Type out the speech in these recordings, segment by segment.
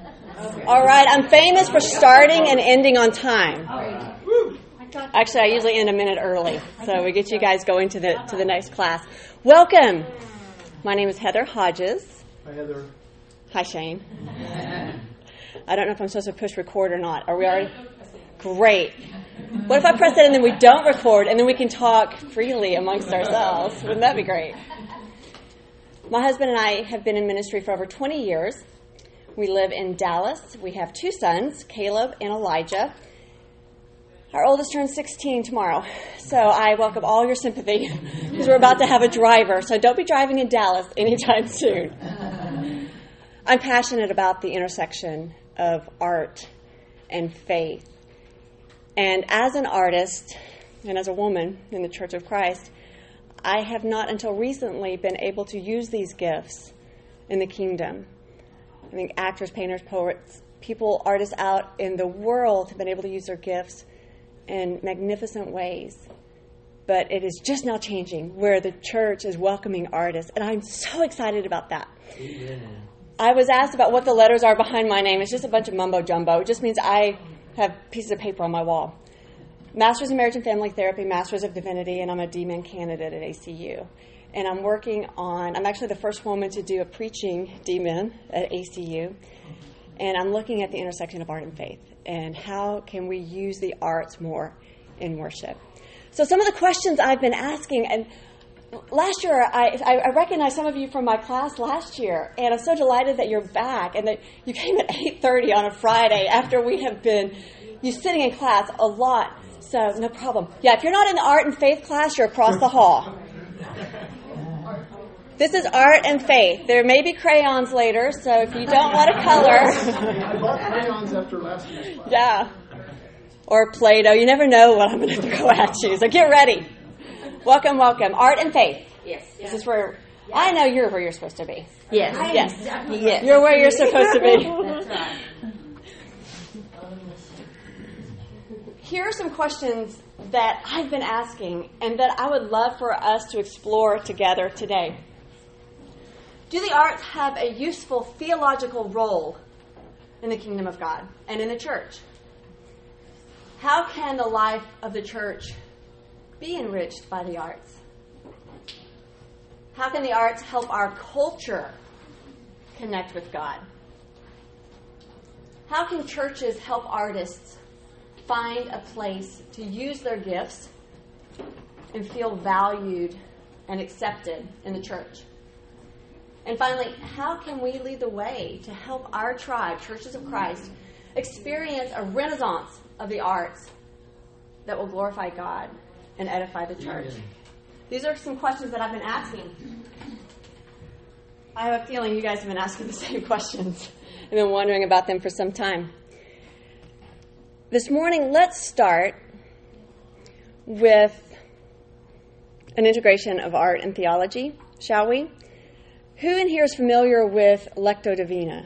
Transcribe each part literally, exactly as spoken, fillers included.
All right, I'm famous for starting and ending on time. Actually, I usually end a minute early, so we get you guys going to the to the next class. Welcome. My name is Heather Hodges. Hi, Heather. Hi, Shane. I don't know if I'm supposed to push record or not. Are we already? Great. What if I press it and then we don't record, and then we can talk freely amongst ourselves? Wouldn't that be great? My husband and I have been in ministry for over twenty years. We live in Dallas. We have two sons, Caleb and Elijah. Our oldest turns sixteen tomorrow, so I welcome all your sympathy because we're about to have a driver, so don't be driving in Dallas anytime soon. I'm passionate about the intersection of art and faith. And as an artist and as a woman in the Church of Christ, I have not until recently been able to use these gifts in the kingdom. I think actors, painters, poets, people, artists out in the world have been able to use their gifts in magnificent ways. But it is just now changing where the church is welcoming artists. And I'm so excited about that. Amen. I was asked about what the letters are behind my name. It's just a bunch of mumbo jumbo. It just means I have pieces of paper on my wall. Master's in Marriage and Family Therapy, Master's of Divinity, and I'm a D Min candidate at A C U. And I'm working on, I'm actually the first woman to do a preaching D Min at A C U. And I'm looking at the intersection of art and faith and how can we use the arts more in worship. So some of the questions I've been asking, and last year I, I recognized some of you from my class last year, and I'm so delighted that you're back and that you came at eight thirty on a Friday after we have been you sitting in class a lot. So no problem. Yeah, if you're not in the art and faith class, you're across the hall. This is art and faith. There may be crayons later, so if you don't want to color. I bought crayons after last year's class. Yeah. Or Play-Doh. You never know what I'm going to throw at you. So get ready. Welcome, welcome. Art and faith. Yes. This is where, I know you're where you're supposed to be. Yes. Yes. Yes. You're where you're supposed to be. That's right. Here are some questions that I've been asking and that I would love for us to explore together today. Do the arts have a useful theological role in the kingdom of God and in the church? How can the life of the church be enriched by the arts? How can the arts help our culture connect with God? How can churches help artists find a place to use their gifts and feel valued and accepted in the church? And finally, how can we lead the way to help our tribe, Churches of Christ, experience a renaissance of the arts that will glorify God and edify the church? These are some questions that I've been asking. I have a feeling you guys have been asking the same questions and been wondering about them for some time. This morning, let's start with an integration of art and theology, shall we? Who in here is familiar with Lectio Divina?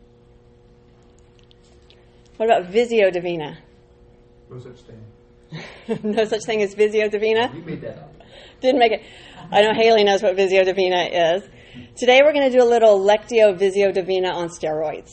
What about Visio Divina? No such thing. No such thing as Visio Divina? You made that up. Didn't make it. I know Haley knows what Visio Divina is. Today we're going to do a little Lectio Visio Divina on steroids.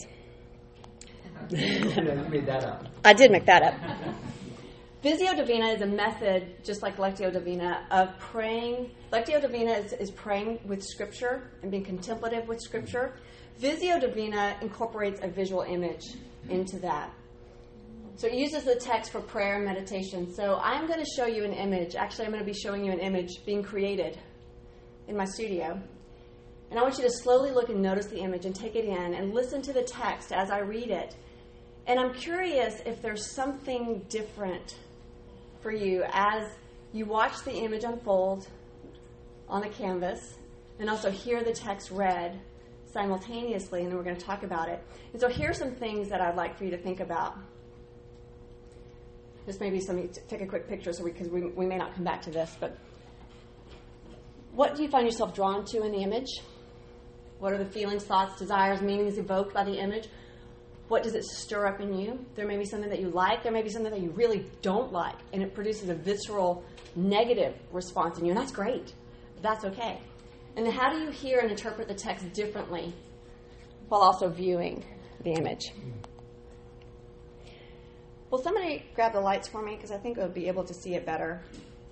You made that up. I did make that up. Visio Divina is a method, just like Lectio Divina, of praying. Lectio Divina is, is praying with Scripture and being contemplative with Scripture. Visio Divina incorporates a visual image into that. So it uses the text for prayer and meditation. So I'm going to show you an image. Actually, I'm going to be showing you an image being created in my studio. And I want you to slowly look and notice the image and take it in and listen to the text as I read it. And I'm curious if there's something different for you as you watch the image unfold on the canvas and also hear the text read simultaneously, and then we're going to talk about it. And so here's some things that I'd like for you to think about. This may be something to take a quick picture so because we, we, we may not come back to this, but what do you find yourself drawn to in the image? What are the feelings, thoughts, desires, meanings evoked by the image? What does it stir up in you? There may be something that you like. There may be something that you really don't like, and it produces a visceral negative response in you, and that's great. That's okay. And then how do you hear and interpret the text differently while also viewing the image. Will somebody grab the lights for me? Because I think I would be able to see it better.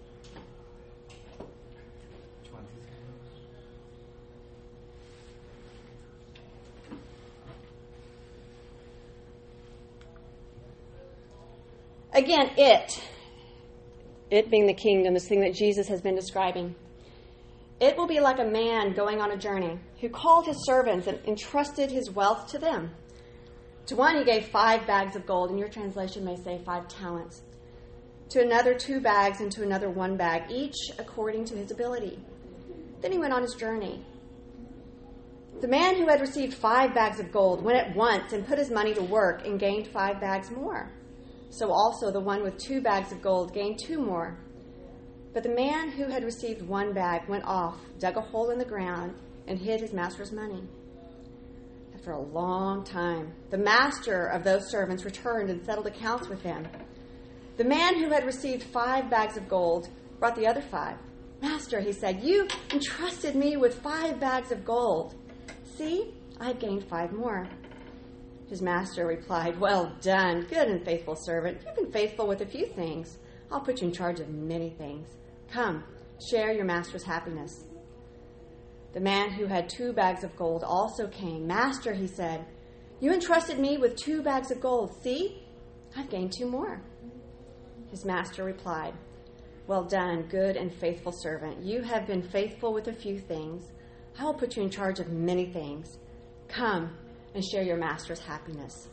Again, it, it being the kingdom, this thing that Jesus has been describing, it will be like a man going on a journey who called his servants and entrusted his wealth to them. To one he gave five bags of gold, and your translation may say five talents. To another two bags, and to another one bag, each according to his ability. Then he went on his journey. The man who had received five bags of gold went at once and put his money to work and gained five bags more. So also the one with two bags of gold gained two more. But the man who had received one bag went off, dug a hole in the ground, and hid his master's money. After a long time, the master of those servants returned and settled accounts with them. The man who had received five bags of gold brought the other five. Master, he said, you entrusted me with five bags of gold. See, I have gained five more. His master replied, well done, good and faithful servant. You've been faithful with a few things. I'll put you in charge of many things. Come, share your master's happiness. The man who had two bags of gold also came. Master, he said, you entrusted me with two bags of gold. See, I've gained two more. His master replied, well done, good and faithful servant. You have been faithful with a few things. I will put you in charge of many things. Come and share your master's happiness.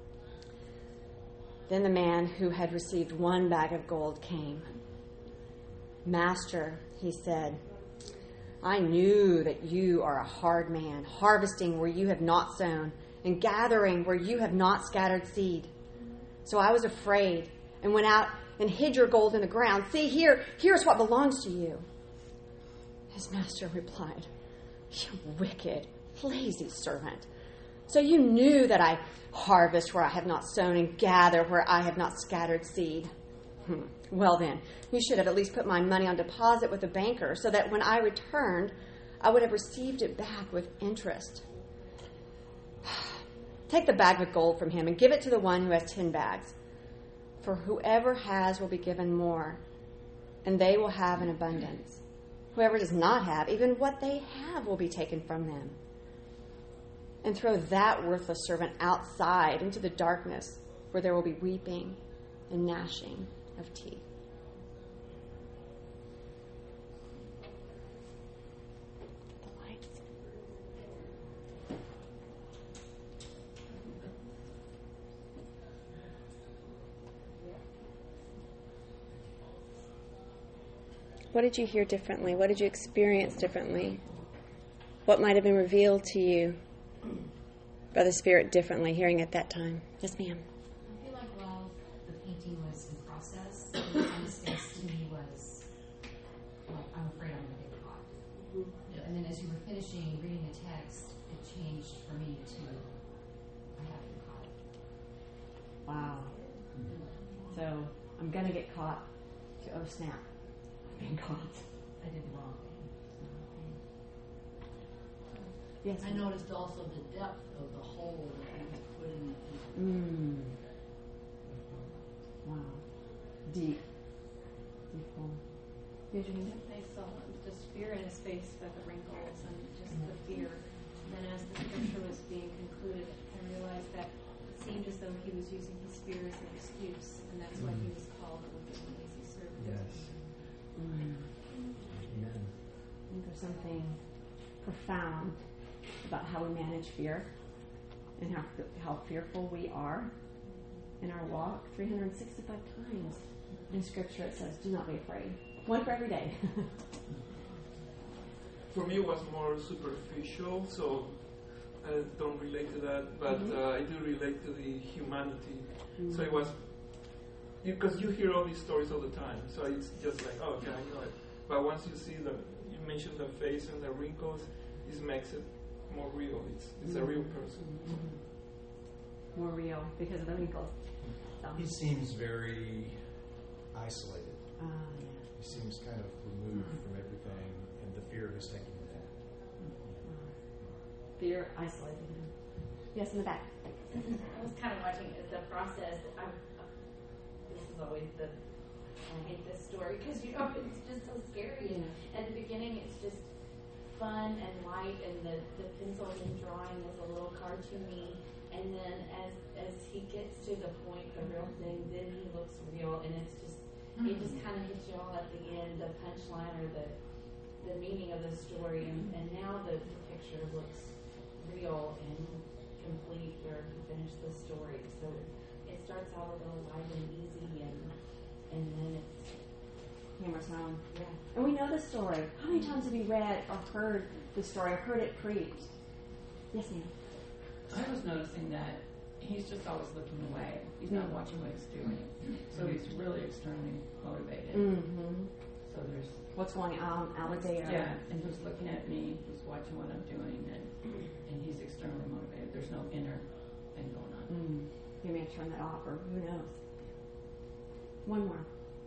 Then the man who had received one bag of gold came. Master, he said, I knew that you are a hard man, harvesting where you have not sown, and gathering where you have not scattered seed. So I was afraid and went out and hid your gold in the ground. See, here, here's what belongs to you. His master replied, you wicked, lazy servant. So you knew that I harvest where I have not sown and gather where I have not scattered seed. Hmm. Well then, you should have at least put my money on deposit with the banker so that when I returned, I would have received it back with interest. Take the bag with gold from him and give it to the one who has ten bags. For whoever has will be given more, and they will have an abundance. Whoever does not have, even what they have will be taken from them. And throw that worthless servant outside into the darkness where there will be weeping and gnashing of teeth. The lights. What did you hear differently? What did you experience differently? What might have been revealed to you by the Spirit differently, hearing at that time? Yes, ma'am. I feel like while the painting was in process, the space to me was, well, I'm afraid I'm going to get caught. Yeah. And then as you were finishing reading the text, it changed for me to, I have been caught. Wow. So I'm going to get caught to, oh snap, I've been caught. I did the wrong thing. Yes. I noticed also the depth of the hole that he was putting in. Mm. Wow. Deep. Deep hole. Did you mean I saw just fear in his face by the wrinkles and just the fear. And then as the scripture was being concluded, I realized that it seemed as though he was using his fear as an excuse, and that's why he was called a wicked and lazy servant. Yes. Mm. Amen. I think there's something profound about how we manage fear and how how fearful we are in our walk. three hundred sixty-five times in Scripture it says, do not be afraid. One for every day. For me, it was more superficial, so I don't relate to that, but mm-hmm. uh, I do relate to the humanity. Mm-hmm. So it was, because you, you hear all these stories all the time, so it's just like, oh, okay, I know it. But once you see the, you mention the face and the wrinkles, it makes it more real. It's it's mm-hmm. a real person. Mm-hmm. More real because of the wrinkles. So. He seems very isolated. Uh, yeah. He seems kind of removed from everything, and the fear is taking him down. Mm-hmm. Fear isolated him. Yes, in the back. I was kind of watching the process. I, this is always the, I hate this story because, you know, it's just so scary. And at the beginning, it's just fun and light, and the, the pencil and drawing is a little cartoony. And then as as he gets to the point, the real thing, then he looks real, and it's just, it just kind of hits you all at the end, the punchline or the the meaning of the story. And, and now the, the picture looks real and complete where he finished the story. So it, it starts out a little light and easy, and and then it's Hammers home. yeah. And we know the story. How many times have you read or heard the story or heard it preached? Yes, ma'am. I was noticing that he's just always looking away. He's not watching what he's doing. So he's really externally motivated. Mm-hmm. So there's What's going on out there? yeah, and who's looking at me, who's watching what I'm doing, and and he's externally motivated. There's no inner thing going on. Mm. You may turn that off, or who knows. One more.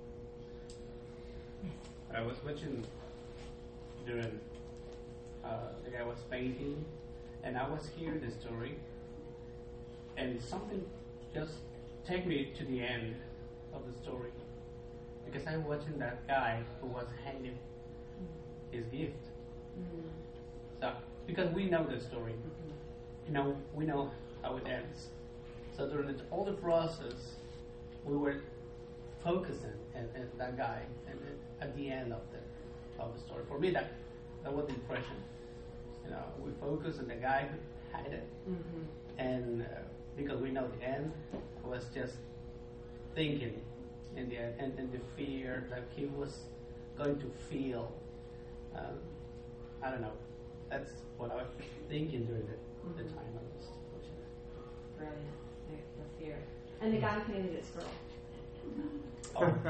I was watching during uh, the guy was painting, and I was hearing the story, and something just take me to the end of the story, because I'm watching that guy who was handing his gift. Mm. So because we know the story, you know, we know how it ends. So during the, all the process, we were focusing on, on that guy, and then at the end of the of the story, for me that that was the impression. You know, we focus on the guy who had it, Mm-hmm. and uh, because we know the end, I was just thinking in the and, and the fear that he was going to feel. Um, I don't know. That's what I was thinking during the, mm-hmm. the time I was watching it. Brilliant. The, the fear. And the guy who painted this girl. Oh. oh.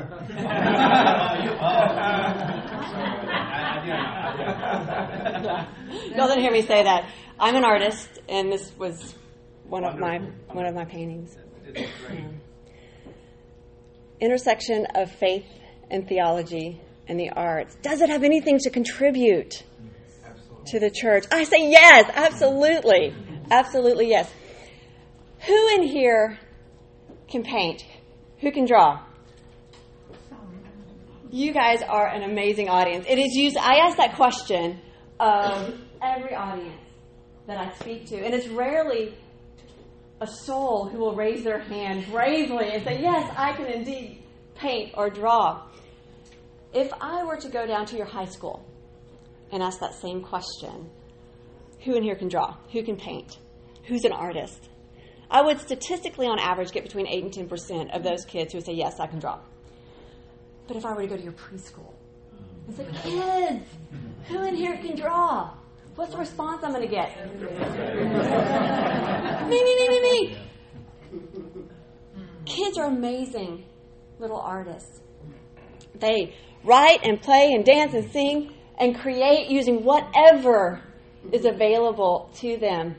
Y'all didn't hear me say that. I'm an artist, and this was one of my one of my paintings. Um, intersection of faith and theology and the arts. Does it have anything to contribute to the church? I say yes, absolutely, absolutely yes. Who in here can paint? Who can draw? You guys are an amazing audience. It is used. I ask that question of every audience that I speak to, and it's rarely a soul who will raise their hand bravely and say, "Yes, I can indeed paint or draw." If I were to go down to your high school and ask that same question, who in here can draw? Who can paint? Who's an artist? I would statistically, on average, get between eight and ten percent of those kids who would say, "Yes, I can draw." But if I were to go to your preschool and say, "Kids, who in here can draw?" What's the response I'm going to get? me, me, me, me, me. Kids are amazing little artists. They write and play and dance and sing and create using whatever is available to them.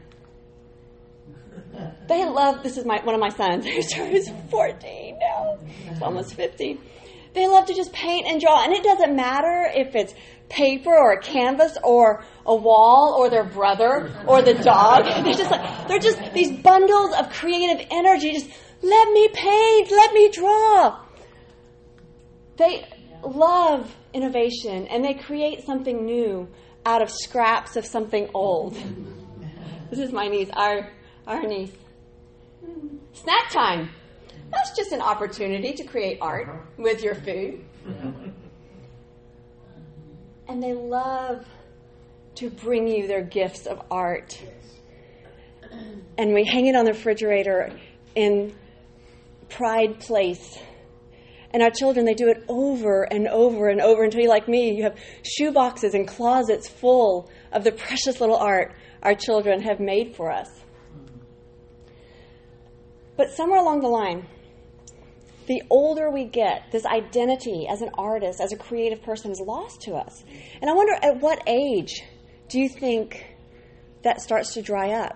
They love, this is my one of my sons, who's fourteen now. He's almost fifteen. They love to just paint and draw. And it doesn't matter if it's paper or a canvas or a wall or their brother or the dog. They're just like, they're just these bundles of creative energy. Just let me paint, let me draw. They love innovation, and they create something new out of scraps of something old. This is my niece, our, our niece. Snack time. That's just an opportunity to create art with your food. And they love to bring you their gifts of art. And we hang it on the refrigerator in Pride Place. And our children, they do it over and over and over until you're like me. You have shoe boxes and closets full of the precious little art our children have made for us. But somewhere along the line, the older we get, this identity as an artist, as a creative person is lost to us. And I wonder, at what age do you think that starts to dry up?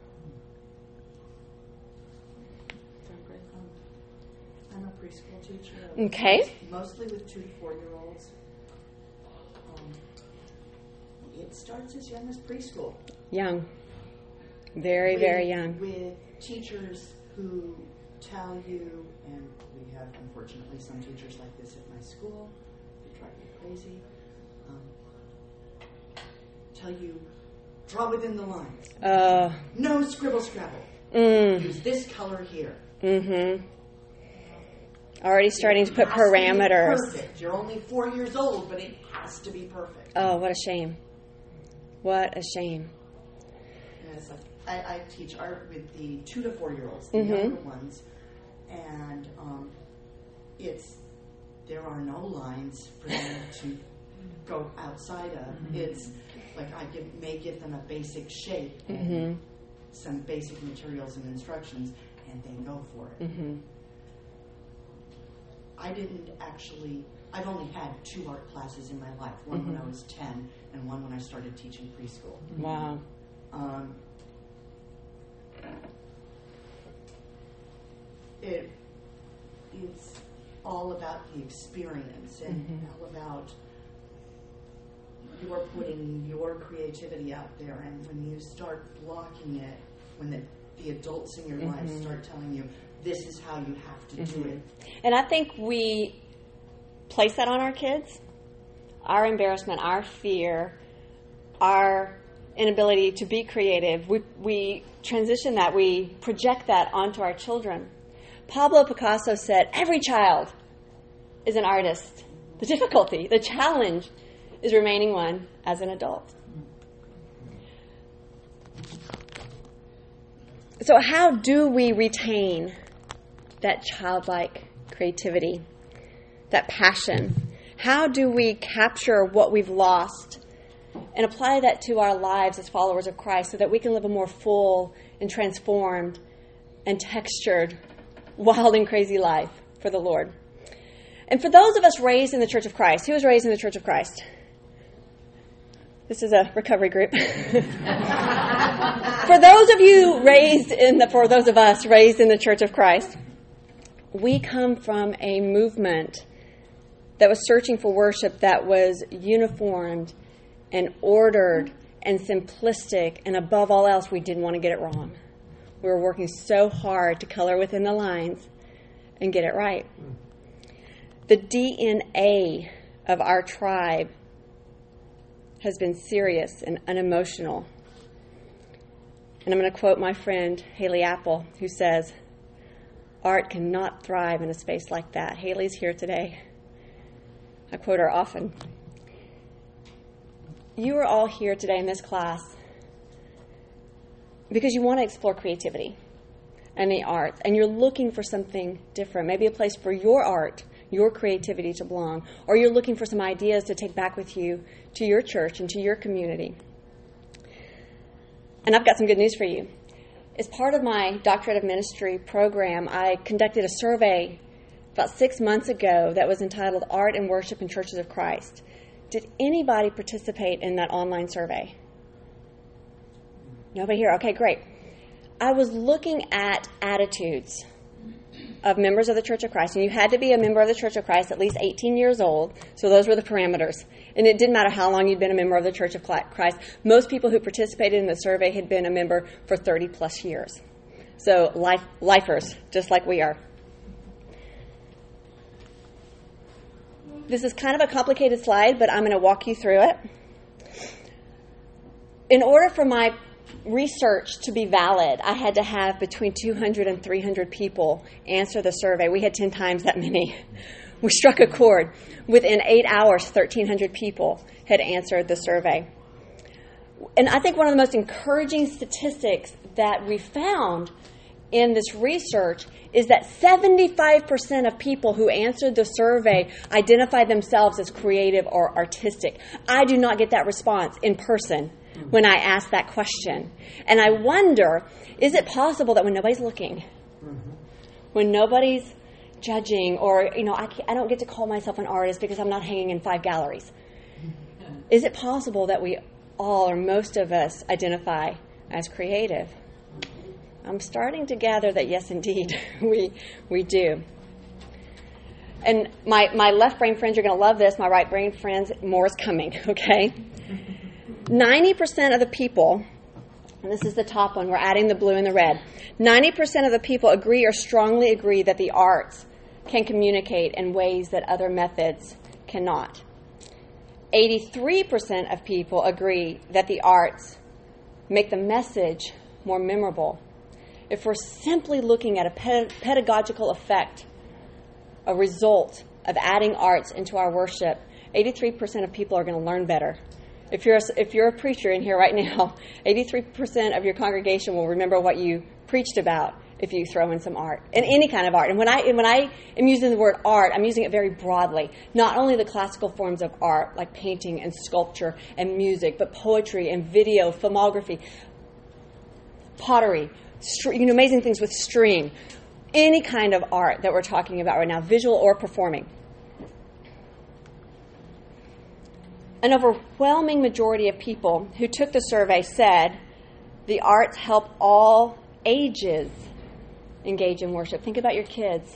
I'm a preschool teacher. Okay. Mostly with two to four-year-olds. Um, it starts as young as preschool. Young. Very, with, very young. With teachers who tell you, and we have unfortunately some teachers like this at my school, they drive me crazy, um, tell you, draw within the lines. Uh, no scribble scrabble. Mm. Use this color here. Mm-hmm. Already starting it to put has parameters. To be perfect. You're only four years old, but it has to be perfect. Oh, what a shame. What a shame. Yes, I, I teach art with the two to four year olds, the mm-hmm. younger ones, and um, it's there are no lines for them to go outside of. Mm-hmm. It's like I give, may give them a basic shape and mm-hmm. some basic materials and instructions, and they go for it. Mm-hmm. I didn't actually, I've only had two art classes in my life, one mm-hmm. when I was ten and one when I started teaching preschool. Wow. Um, it, it's all about the experience and mm-hmm. all about you're putting your creativity out there, and when you start blocking it, when the, the adults in your mm-hmm. life start telling you, this is how you have to mm-hmm. do it. And I think we place that on our kids. Our embarrassment, our fear, our inability to be creative. We, we transition that, we project that onto our children. Pablo Picasso said, every child is an artist. The difficulty, the challenge is remaining one as an adult. So how do we retain that childlike creativity, that passion? How do we capture what we've lost and apply that to our lives as followers of Christ so that we can live a more full and transformed and textured, wild and crazy life for the Lord? And for those of us raised in the Church of Christ, who was raised in the Church of Christ? This is a recovery group. For those of you raised in the, for those of us raised in the Church of Christ, we come from a movement that was searching for worship that was uniformed and ordered and simplistic, and above all else, we didn't want to get it wrong. We were working so hard to color within the lines and get it right. The D N A of our tribe has been serious and unemotional. And I'm going to quote my friend Haley Apple, who says, art cannot thrive in a space like that. Haley's here today. I quote her often. You are all here today in this class because you want to explore creativity and the arts, and you're looking for something different, maybe a place for your art, your creativity to belong, or you're looking for some ideas to take back with you to your church and to your community. And I've got some good news for you. As part of my Doctorate of Ministry program, I conducted a survey about six months ago that was entitled Art and Worship in Churches of Christ. Did anybody participate in that online survey? Nobody here? Okay, great. I was looking at attitudes of members of the Church of Christ, and you had to be a member of the Church of Christ at least eighteen years old, so those were the parameters. And it didn't matter how long you'd been a member of the Church of Christ. Most people who participated in the survey had been a member for thirty plus years. So life, lifers, just like we are. This is kind of a complicated slide, but I'm going to walk you through it. In order for my research to be valid, I had to have between two hundred and three hundred people answer the survey. We had ten times that many. We struck a chord. Within eight hours, thirteen hundred people had answered the survey. And I think one of the most encouraging statistics that we found in this research is that seventy-five percent of people who answered the survey identified themselves as creative or artistic. I do not get that response in person when I ask that question. And I wonder, is it possible that when nobody's looking, mm-hmm. when nobody's judging, or, you know, I, can't, I don't get to call myself an artist because I'm not hanging in five galleries, mm-hmm. is it possible that we all, or most of us, identify as creative? I'm starting to gather that, yes, indeed, we we do. And my, my left brain friends, you're going to love this. My right brain friends, more is coming, okay? ninety percent of the people And this is the top one. We're adding the blue and the red. ninety percent of the people agree or strongly agree that the arts can communicate in ways that other methods cannot. eighty-three percent of people agree that the arts make the message more memorable. If we're simply looking at a ped- pedagogical effect, a result of adding arts into our worship, eighty-three percent of people are going to learn better. If you're a, if you're a preacher in here right now, eighty-three percent of your congregation will remember what you preached about if you throw in some art, and any kind of art. And when I and when I am using the word art, I'm using it very broadly. Not only the classical forms of art, like painting and sculpture and music, but poetry and video, filmography, pottery, str- you know, amazing things with string. Any kind of art that we're talking about right now, visual or performing. An overwhelming majority of people who took the survey said the arts help all ages engage in worship. Think about your kids.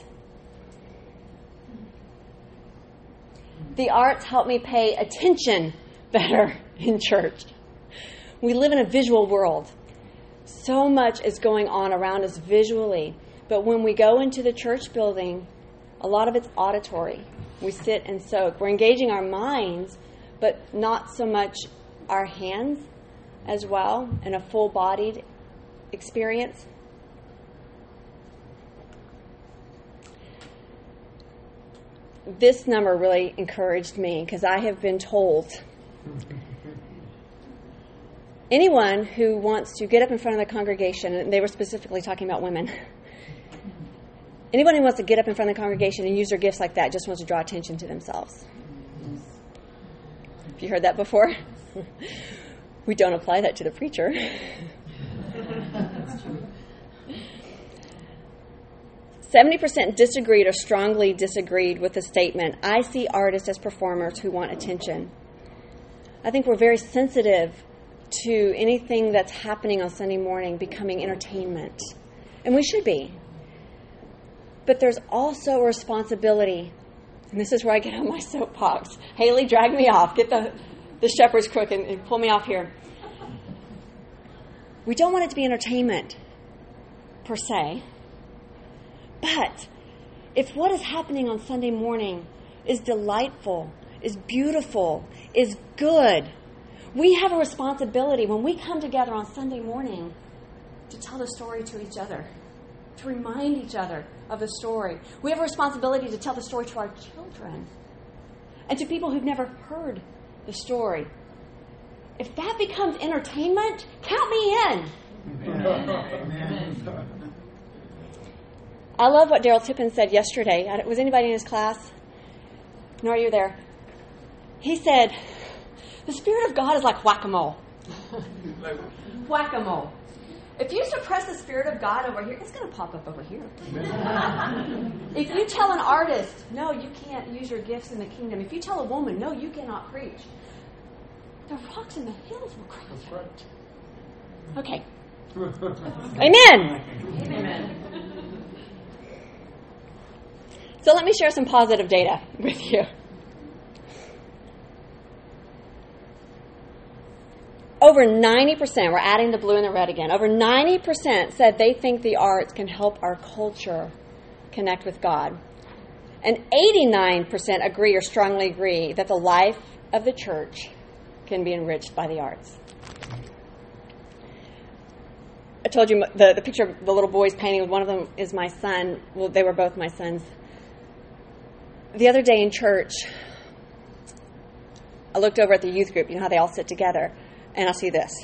The arts help me pay attention better in church. We live in a visual world. So much is going on around us visually. But when we go into the church building, a lot of it's auditory. We sit and soak. We're engaging our minds, but not so much our hands as well in a full-bodied experience. This number really encouraged me because I have been told anyone who wants to get up in front of the congregation, and they were specifically talking about women, anyone who wants to get up in front of the congregation and use their gifts like that just wants to draw attention to themselves. Have you heard that before? We don't apply that to the preacher. seventy percent disagreed or strongly disagreed with the statement, I see artists as performers who want attention. I think we're very sensitive to anything that's happening on Sunday morning becoming entertainment. And we should be. But there's also a responsibility, and this is where I get on my soapbox. Haley, drag me off. Get the, the shepherd's crook and, and pull me off here. We don't want it to be entertainment, per se. But if what is happening on Sunday morning is delightful, is beautiful, is good, we have a responsibility when we come together on Sunday morning to tell the story to each other, to remind each other of the story. We have a responsibility to tell the story to our children and to people who've never heard the story. If that becomes entertainment, count me in. Amen. I love what Daryl Tippin said yesterday. Was anybody in his class? No, are you there? He said, the Spirit of God is like whack-a-mole. Whack-a-mole. If you suppress the Spirit of God over here, it's going to pop up over here. If you tell an artist, no, you can't use your gifts in the kingdom. If you tell a woman, no, you cannot preach, the rocks and the hills will cry out. Okay. Amen. Amen. So let me share some positive data with you. Over ninety percent, we're adding the blue and the red again, over ninety percent said they think the arts can help our culture connect with God. And eighty-nine percent agree or strongly agree that the life of the church can be enriched by the arts. I told you the, the picture of the little boys painting, one of them is my son. Well, they were both my sons. The other day in church, I looked over at the youth group. You know how they all sit together? And I see this.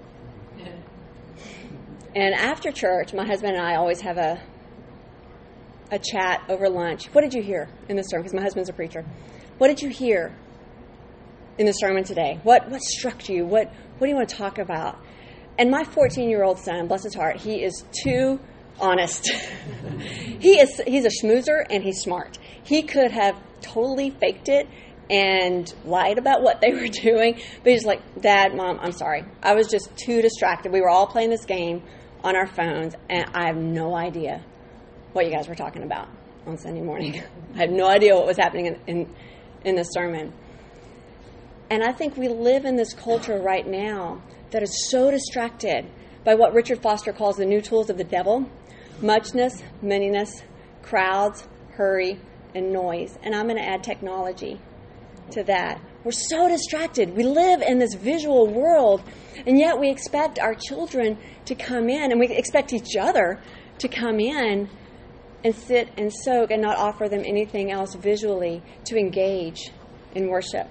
And after church, my husband and I always have a a chat over lunch. What did you hear in the sermon? Because my husband's a preacher. What did you hear in the sermon today? What what struck you? What what do you want to talk about? And my fourteen-year-old son, bless his heart, he is too honest. he is he's a schmoozer and he's smart. He could have totally faked it and lied about what they were doing. But he's like, Dad, Mom, I'm sorry. I was just too distracted. We were all playing this game on our phones, and I have no idea what you guys were talking about on Sunday morning. I had no idea what was happening in, in, in the sermon. And I think we live in this culture right now that is so distracted by what Richard Foster calls the new tools of the devil: muchness, manyness, crowds, hurry, and noise. And I'm going to add technology to that. We're so distracted. We live in this visual world, and yet we expect our children to come in, and we expect each other to come in and sit and soak and not offer them anything else visually to engage in worship.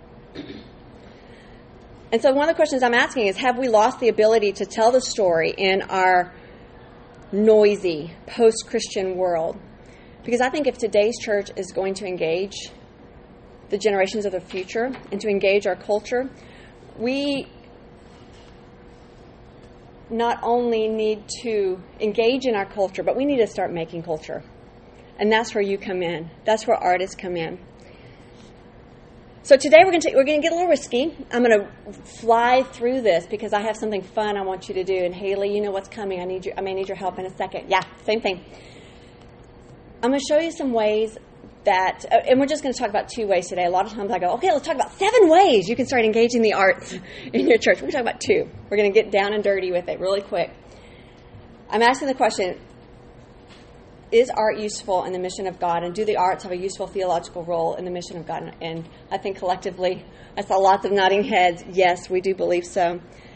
And so one of the questions I'm asking is, have we lost the ability to tell the story in our noisy, post-Christian world? Because I think if today's church is going to engage the generations of the future and to engage our culture, we not only need to engage in our culture, but we need to start making culture. And that's where you come in. That's where artists come in. So today we're going to we're going to get a little risky. I'm going to fly through this because I have something fun I want you to do. And Haley, you know what's coming. I need you. I may need your help in a second. Yeah, same thing. I'm going to show you some ways that, and we're just going to talk about two ways today. A lot of times I go, okay, let's talk about seven ways you can start engaging the arts in your church. We're going to talk about two. We're going to get down and dirty with it really quick. I'm asking the question, is art useful in the mission of God? And do the arts have a useful theological role in the mission of God? And I think collectively, I saw lots of nodding heads. Yes, we do believe so.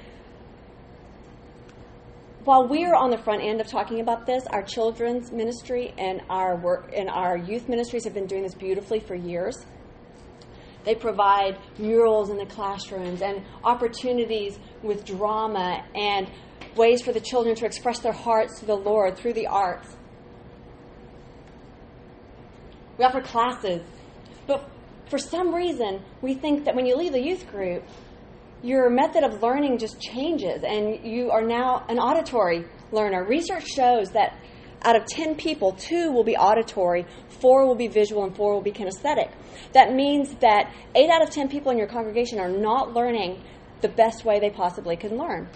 While we are on the front end of talking about this, our children's ministry and our work and our youth ministries have been doing this beautifully for years. They provide murals in the classrooms and opportunities with drama and ways for the children to express their hearts to the Lord through the arts. We offer classes. But for some reason, we think that when you leave the youth group, your method of learning just changes, and you are now an auditory learner. Research shows that out of ten people, two will be auditory, four will be visual, and four will be kinesthetic. That means that eight out of ten people in your congregation are not learning the best way they possibly can learn.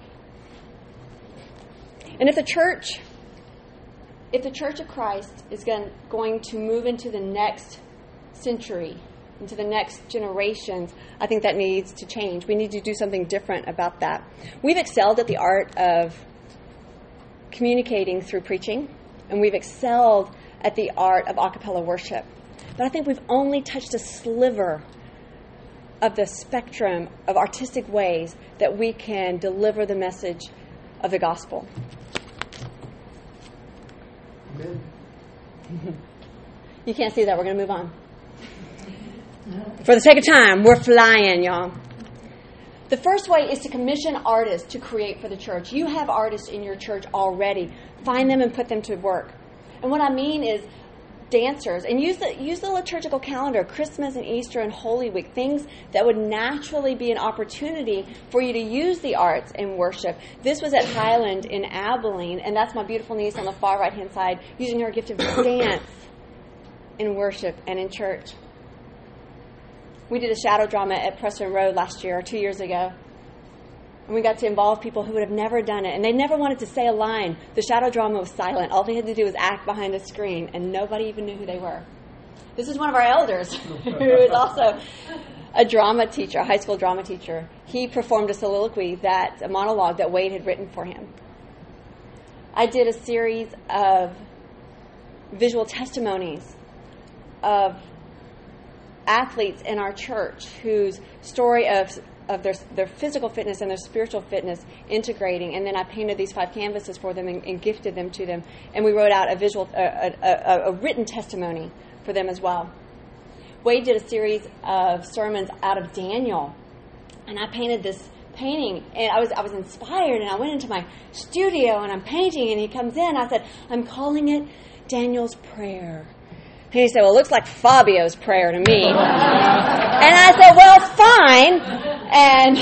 And if the church, if the Church of Christ is going to move into the next century, into the next generations, I think that needs to change. We need to do something different about that. We've excelled at the art of communicating through preaching, and we've excelled at the art of a cappella worship. But I think we've only touched a sliver of the spectrum of artistic ways that we can deliver the message of the gospel. Amen. You can't see that. We're going to move on. For the sake of time, we're flying, y'all. The first way is to commission artists to create for the church. You have artists in your church already. Find them and put them to work. And what I mean is dancers. And use the, use the liturgical calendar, Christmas and Easter and Holy Week, things that would naturally be an opportunity for you to use the arts in worship. This was at Highland in Abilene, and that's my beautiful niece on the far right-hand side, using her gift of dance in worship and in church. We did a shadow drama at Preston Road last year, or two years ago. And we got to involve people who would have never done it. And they never wanted to say a line. The shadow drama was silent. All they had to do was act behind a screen. And nobody even knew who they were. This is one of our elders, who is also a drama teacher, a high school drama teacher. He performed a soliloquy, that a monologue that Wade had written for him. I did a series of visual testimonies of athletes in our church whose story of of their their physical fitness and their spiritual fitness integrating, and then I painted these five canvases for them and, and gifted them to them, and we wrote out a visual a, a, a written testimony for them as well. Wade did a series of sermons out of Daniel, and I painted this painting, and I was I was inspired, and I went into my studio and I'm painting, and he comes in. I said, I'm calling it Daniel's Prayer. And he said, well, it looks like Fabio's prayer to me. And I said, well, fine. And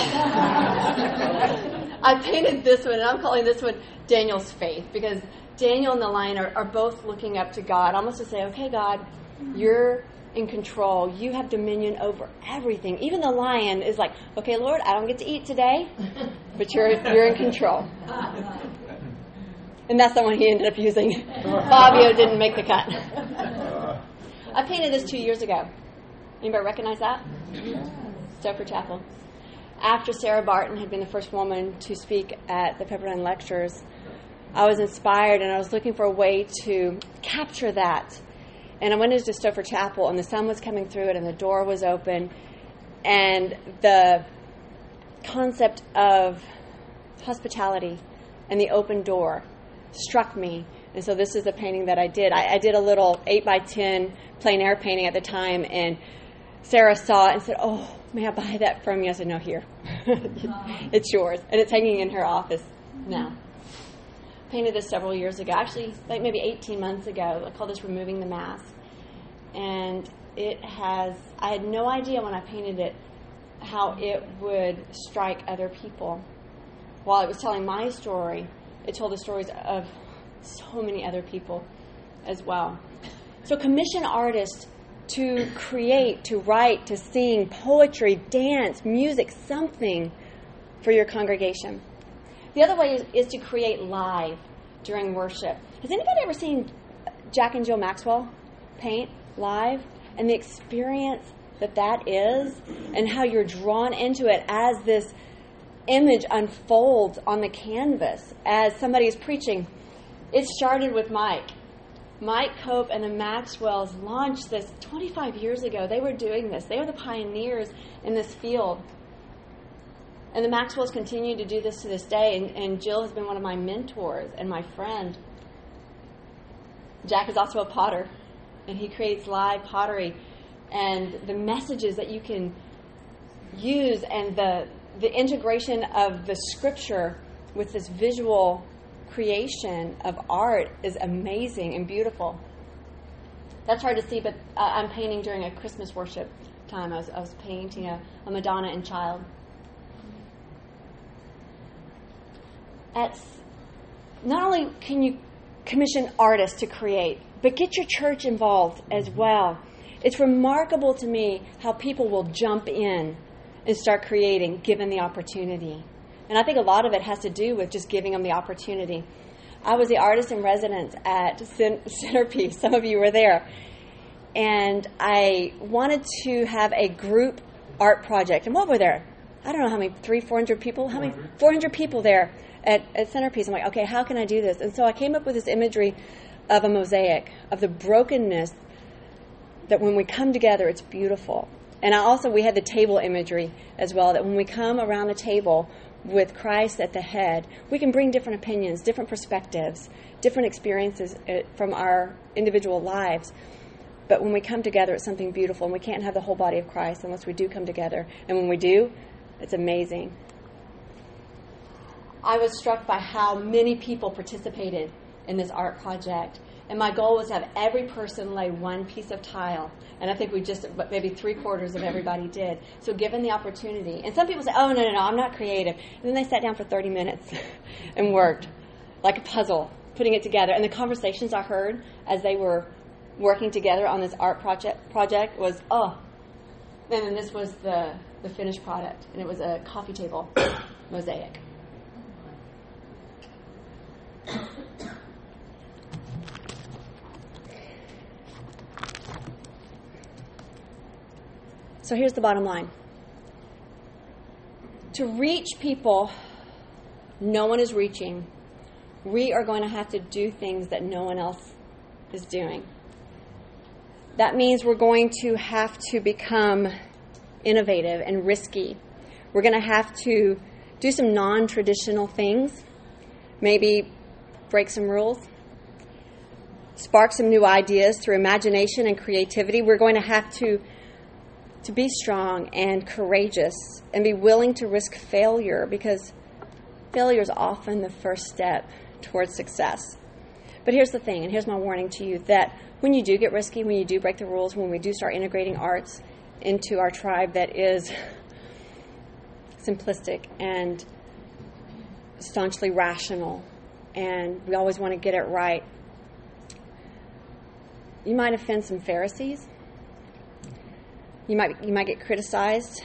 I painted this one, and I'm calling this one Daniel's Faith, because Daniel and the lion are, are both looking up to God, almost to say, okay, God, you're in control. You have dominion over everything. Even the lion is like, okay, Lord, I don't get to eat today, but you're you're in control. And that's the one he ended up using. Fabio didn't make the cut. I painted this two years ago. Anybody recognize that? Stoker Chapel. after Sarah Barton had been the first woman to speak at the Pepperdine Lectures, I was inspired and I was looking for a way to capture that. And I went into Stouffer Chapel, and the sun was coming through it, and the door was open, and the concept of hospitality and the open door struck me. And so this is a painting that I did. I, I did a little eight by ten plein air painting at the time, and Sarah saw it and said, "Oh, may I buy that from you?" I said, "No, here. It's yours." And it's hanging in her office now. Painted this several years ago, actually like maybe eighteen months ago. I call this Removing the Mask. And it has, I had no idea when I painted it how it would strike other people. While it was telling my story, it told the stories of so many other people as well. So commission artists to create, to write, to sing, poetry, dance, music, something for your congregation. The other way is, is to create live during worship. Has anybody ever seen Jack and Jill Maxwell paint live? And the experience that that is, and how you're drawn into it as this image unfolds on the canvas as somebody is preaching. It started with Mike. Mike Cope and the Maxwells launched this twenty-five years ago. They were doing this. They were the pioneers in this field. And the Maxwells continue to do this to this day. And, and Jill has been one of my mentors and my friend. Jack is also a potter, and he creates live pottery. And the messages that you can use and the the integration of the scripture with this visual creation of art is amazing and beautiful. That's hard to see, but uh, I'm painting during a Christmas worship time. I was, I was painting a, a Madonna and Child. At, not only can you commission artists to create, but get your church involved as well. It's remarkable to me how people will jump in and start creating given the opportunity. And I think a lot of it has to do with just giving them the opportunity. I was the artist in residence at Centerpiece. Some of you were there. And I wanted to have a group art project. And what were there? I don't know how many, three, four hundred people? How many? four hundred people there at, at Centerpiece. I'm like, okay, how can I do this? And so I came up with this imagery of a mosaic, of the brokenness that when we come together, it's beautiful. And I also, we had the table imagery as well, that when we come around the table with Christ at the head, we can bring different opinions, different perspectives, different experiences from our individual lives. But when we come together, it's something beautiful, and we can't have the whole body of Christ unless we do come together. And when we do, it's amazing. I was struck by how many people participated in this art project. And my goal was to have every person lay one piece of tile. And I think we just, maybe three quarters of everybody did. So given the opportunity. And some people say, oh, no, no, no, I'm not creative. And then they sat down for thirty minutes and worked like a puzzle, putting it together. And the conversations I heard as they were working together on this art project project was, oh. And then this was the, the finished product. And it was a coffee table mosaic. So here's the bottom line. To reach people no one is reaching, we are going to have to do things that no one else is doing. That means we're going to have to become innovative and risky. We're going to have to do some non-traditional things, maybe break some rules, spark some new ideas through imagination and creativity. We're going to have to to be strong and courageous and be willing to risk failure, because failure is often the first step towards success. But here's the thing, and here's my warning to you, that when you do get risky, when you do break the rules, when we do start integrating arts into our tribe that is simplistic and staunchly rational, and we always want to get it right, you might offend some Pharisees. You might you might get criticized.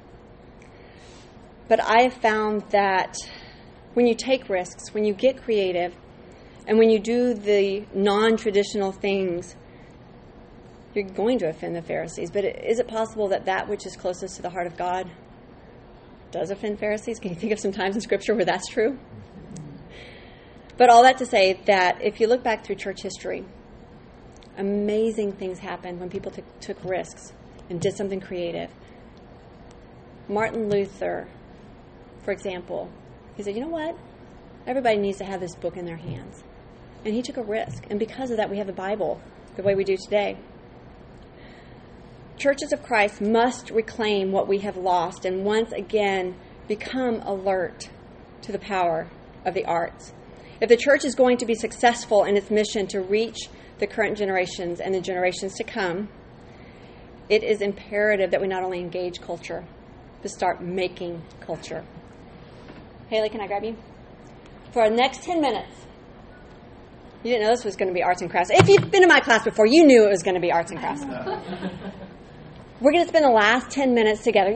But I have found that when you take risks, when you get creative, and when you do the non-traditional things, you're going to offend the Pharisees. But is it possible that that which is closest to the heart of God does offend Pharisees. Can you think of some times in Scripture where that's true? But all that to say that if you look back through church history, amazing things happened when people t- took risks and did something creative. Martin Luther, for example, he said, you know what? Everybody needs to have this book in their hands. And he took a risk. And because of that, we have the Bible the way we do today. Churches of Christ must reclaim what we have lost and once again become alert to the power of the arts. If the church is going to be successful in its mission to reach the current generations and the generations to come, it is imperative that we not only engage culture, but start making culture. Haley, can I grab you? For the next ten minutes, you didn't know this was going to be arts and crafts. If you've been in my class before, you knew it was going to be arts and crafts. We're going to spend the last ten minutes together.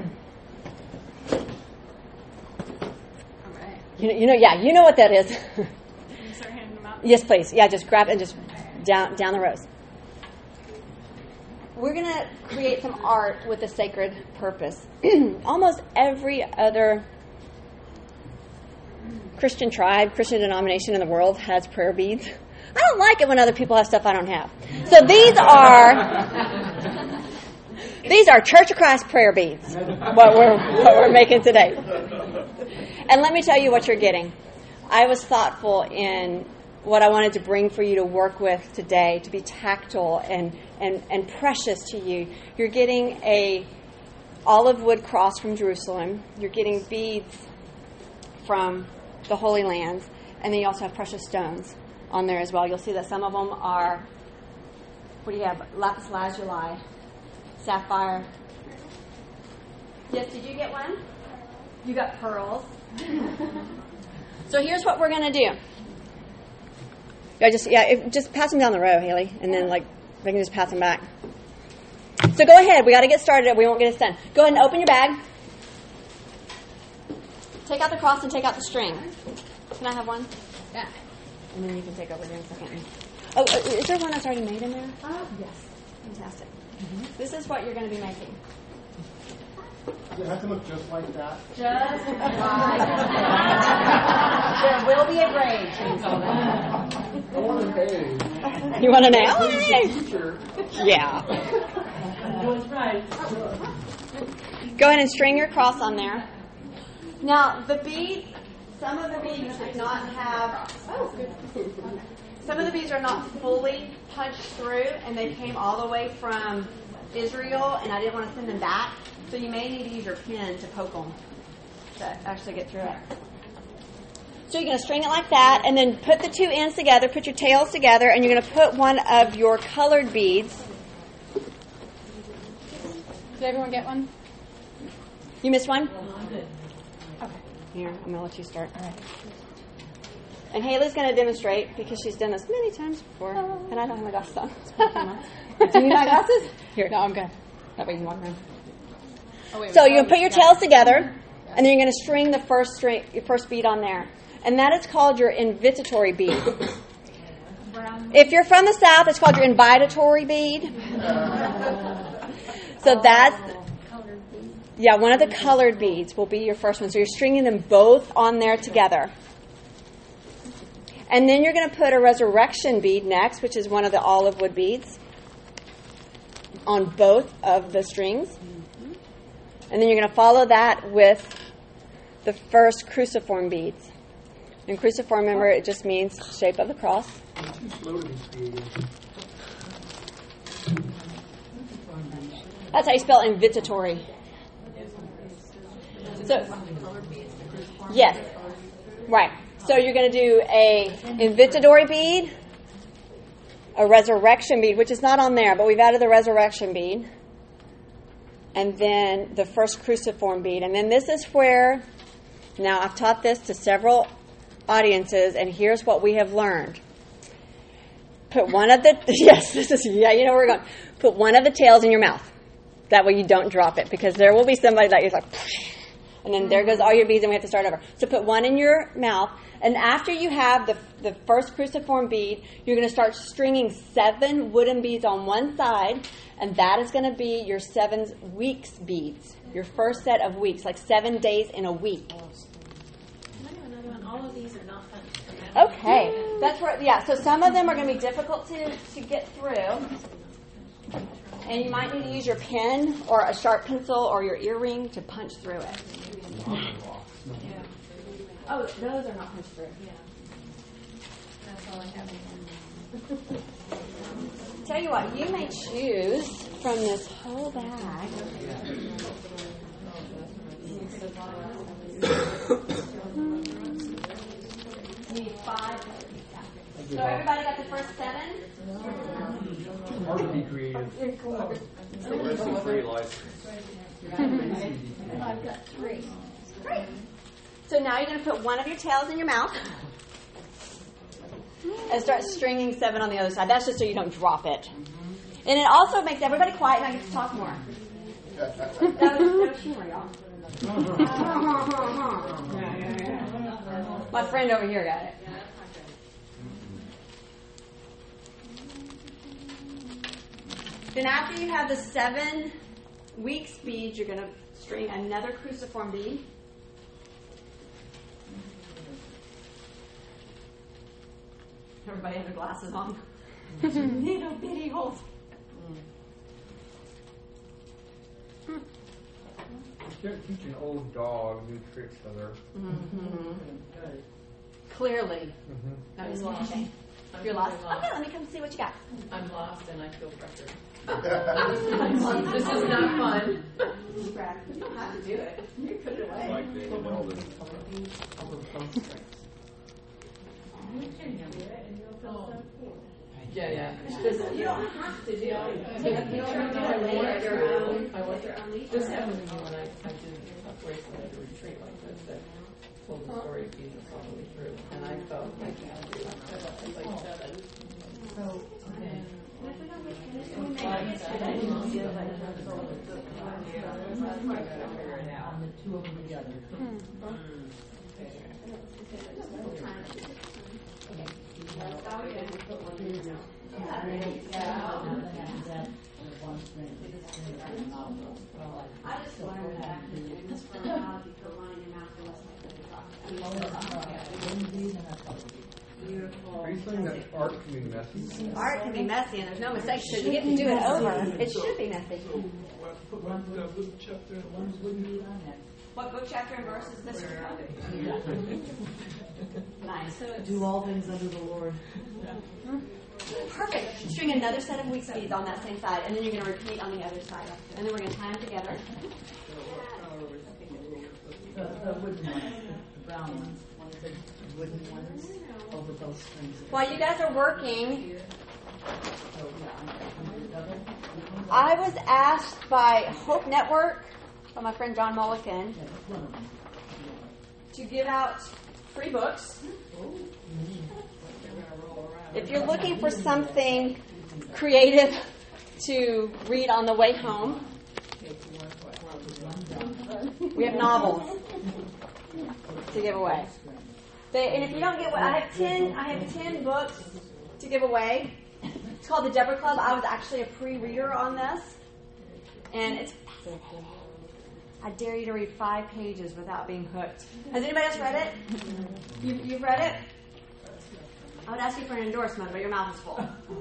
You know, you know, yeah, you know what that is. Can you start handing them out? Yes, please. Yeah, just grab it and just down down the rows. We're going to create some art with a sacred purpose. Almost every other Christian tribe, Christian denomination in the world has prayer beads. I don't like it when other people have stuff I don't have. So these are these are Church of Christ prayer beads. What we're what we're making today. And let me tell you what you're getting. I was thoughtful in what I wanted to bring for you to work with today, to be tactile and, and, and precious to you. You're getting a olive wood cross from Jerusalem. You're getting beads from the Holy Lands. And then you also have precious stones on there as well. You'll see that some of them are, what do you have? Lapis lazuli, sapphire. Yes, did you get one? You got pearls. So here's what we're going to do. Yeah, just yeah, if, just pass them down the row, Haley, and then like they can just pass them back. So go ahead. We got to get started. We won't get us done. Go ahead and open your bag. Take out the cross and take out the string. Can I have one? Yeah. And then you can take over here in a second. Oh, is there one that's already made in there? Oh, yes. Fantastic. Mm-hmm. This is what you're going to be making. Does it have to look just like that? Just like that. There will be a grade change on that. I want an A. You want an A? Teacher. Yeah. That's right. Go ahead and string your cross on there. Now, the beads, some of the beads did not have, oh, good. Some of the beads are not fully punched through, and they came all the way from Israel, and I didn't want to send them back. So you may need to use your pen to poke them to actually get through it. So you're going to string it like that, and then put the two ends together, put your tails together, and you're going to put one of your colored beads. Did everyone get one? You missed one? Okay. Here, I'm going to let you start. All right. And Haley's going to demonstrate, because she's done this many times before, and I don't have my glasses on. Do you need my glasses? Here. No, I'm good. That way you can walk around. Oh, wait, so you're going to put your tails together, and then you're going to string the first string, your first bead on there. And that is called your invitatory bead. If you're from the South, it's called your invitatory bead. So that's, yeah, one of the colored beads will be your first one. So you're stringing them both on there together. And then you're going to put a resurrection bead next, which is one of the olive wood beads, on both of the strings. And then you're going to follow that with the first cruciform beads. And cruciform, remember, it just means shape of the cross. I'm too slow to be creative. That's how you spell invitatory. So, yes, right. So you're going to do a invitatory bead, a resurrection bead, which is not on there, but we've added the resurrection bead, and then the first cruciform bead. And then this is where, now I've taught this to several audiences, and here's what we have learned. Put one of the, yes, this is, yeah, you know where we're going. Put one of the tails in your mouth. That way you don't drop it, because there will be somebody that is like, and then there goes all your beads, and we have to start over. So put one in your mouth, and after you have the the first cruciform bead, you're going to start stringing seven wooden beads on one side, and that is going to be your seven weeks beads. Your first set of weeks, like seven days in a week. Can I do another one? All of these are not fun. Okay, that's where, yeah, so some of them are going to be difficult to, to get through. And you might need to use your pen or a sharp pencil or your earring to punch through it. Yeah. Oh, those are not punched through. Yeah. That's all I have. Tell you what, you may choose from this whole bag. You need five. So everybody got the first seven? Hard to be creative. I've got three. Great. So now you're going to put one of your tails in your mouth and start stringing seven on the other side. That's just so you don't drop it. And it also makes everybody quiet and I get to talk more. That was, that was humor, y'all. My friend over here got it. Then after you have the seven weeks beads, you're going to string another cruciform bead. Everybody have their glasses on. Little bitty holes. You can't teach an old dog new tricks, Heather. Mm-hmm. Clearly. Mm-hmm. That is what I'm saying. If you're lost, okay, let me come see what you got. I'm lost and I feel pressure. This is not fun. You don't have to do it. You put it away. Like they know this. Yeah, yeah. You don't have to do it. Take a picture of my layer. I was This happened to me when I, I did a bracelet at a retreat like this that told the story of Jesus all the way through. And I felt like I was like seven. So, okay. On the two of them together. I just learned that this terminology for running your mouth. Beautiful. Are you saying that art can be messy? Art can be messy, and there's no mistake. So you get to do it over. It should be messy. What, what the book chapter? What book, chapter, and verse is this? Nice. Do all things under the Lord. Perfect. String another set of week beads on that same side, and then you're going to repeat on the other side. And then we're going to tie them together. The, the wooden ones, the brown ones, the wooden ones over both strings. While you guys are working, So, yeah, I was asked by Hope Network, by my friend John Mulliken, to give out free books. If you're looking for something creative to read on the way home, we have novels to give away. They, and if you don't get what I have ten, I have ten books to give away. It's called the Deborah Club. I was actually a pre-reader on this, and it's fascinating. I dare you to read five pages without being hooked. Has anybody else read it? You, you've read it? I would ask you for an endorsement, but your mouth is full.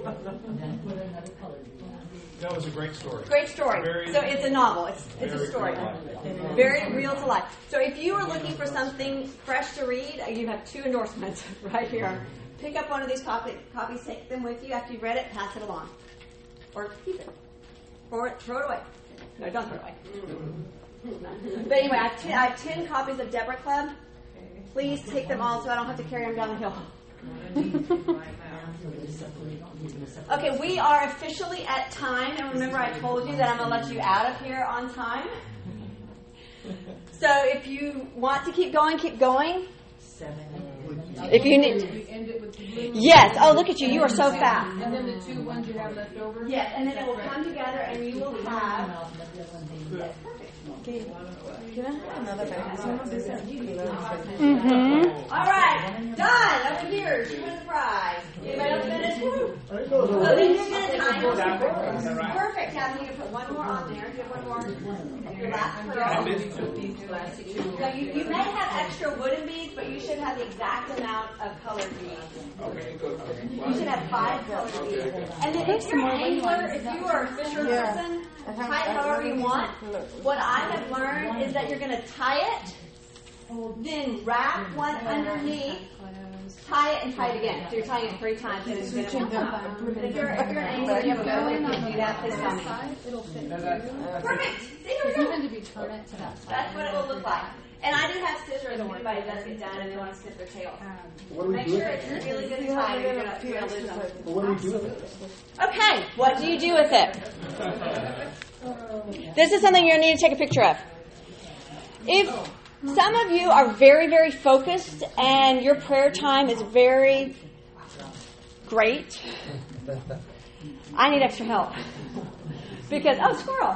That was a great story. Great story. Very, so it's a novel. It's it's a story. Very, Very real to life. So if you are looking for something fresh to read, you have two endorsements right here. Pick up one of these copy, copies, take them with you. After you've read it, pass it along. Or keep it. Or throw it away. No, don't throw it away. But anyway, I have, ten, I have ten copies of Deborah Club. Please take them all so I don't have to carry them down the hill. Okay, we are officially at time, and remember I told you that I'm going to let you out of here on time. So if you want to keep going, keep going. If you need, yes. Oh, look at you! You are so fast. And then the two ones you have left over. Yes, and then it will come together, and you will have. Yes, perfect. Mm-hmm. All right, done. Over here. You win the prize. Anybody else finished? Oh, then you're going to time Perfect. Now you can put one more on there. Do you have one more? Your last pearl. So you, you may have extra wooden beads, but you should have the exact amount of colored beads. Okay, good. You should have five colored beads. And then if you're an angler, if you are a fisher person, tie it however you want. What I have learned is that you're going to tie it, then wrap one underneath, tie it, and tie it again. So you're tying it three times, and it's going to come out. If you're, if you're an angler, you have a go and you can do that this time. It'll fit. Perfect. See, here we go. Even if you turn it to that side. That's what it will look like. And I do have scissors if anybody does get done and they want to snip their tails. What do we Make do sure with it's it? really good and tight or you're going to lose them. Well, what do we do with it? Okay, what do you do with it? This is something you're going to need to take a picture of. If some of you are very, very focused and your prayer time is very great, I need extra help. Because, oh, squirrel.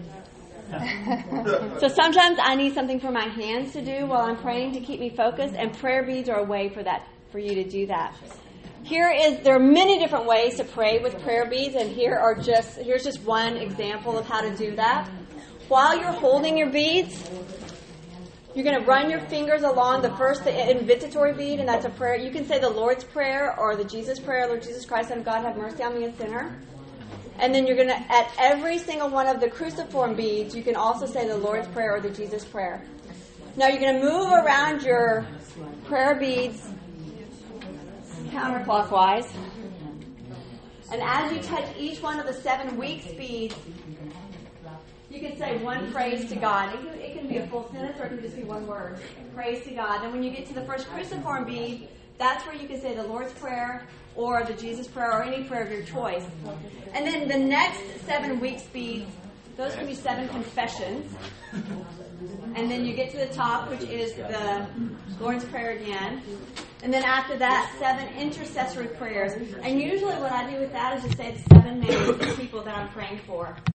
So sometimes I need something for my hands to do while I'm praying to keep me focused, and prayer beads are a way for that, for you to do that. Here is, there are many different ways to pray with prayer beads, and here are just, here's just one example of how to do that. While you're holding your beads, you're going to run your fingers along the first, the invitatory bead, and that's a prayer. You can say the Lord's Prayer or the Jesus Prayer, Lord Jesus Christ, Son of God, have mercy on me, a sinner. And then you're going to, at every single one of the cruciform beads, you can also say the Lord's Prayer or the Jesus Prayer. Now you're going to move around your prayer beads counterclockwise. And as you touch each one of the seven weeks beads, you can say one praise to God. It can, it can be a full sentence or it can just be one word. Praise to God. And when you get to the first cruciform bead, that's where you can say the Lord's Prayer or the Jesus Prayer or any prayer of your choice. And then the next seven weeks beads, those can be seven confessions. And then you get to the top, which is the Lord's Prayer again. And then after that, seven intercessory prayers. And usually what I do with that is just say the seven names of people that I'm praying for.